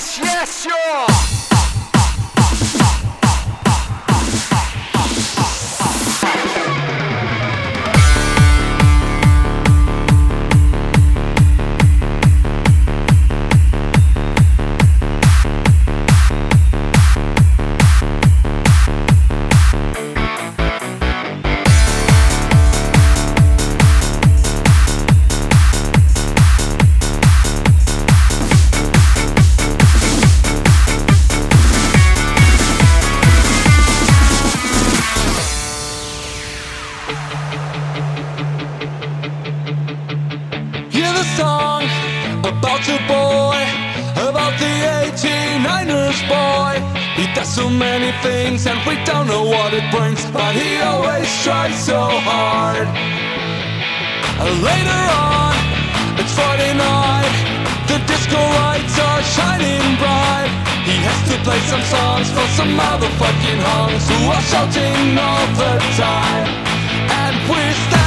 yes, yes, sure. Hear the song about your boy, about the 89ers boy. He does so many things and we don't know what it brings, but he always tries so hard. Later on, it's Friday night, the disco lights are shining bright. He has to play some songs for some motherfucking hunks who are shouting all the time. And we're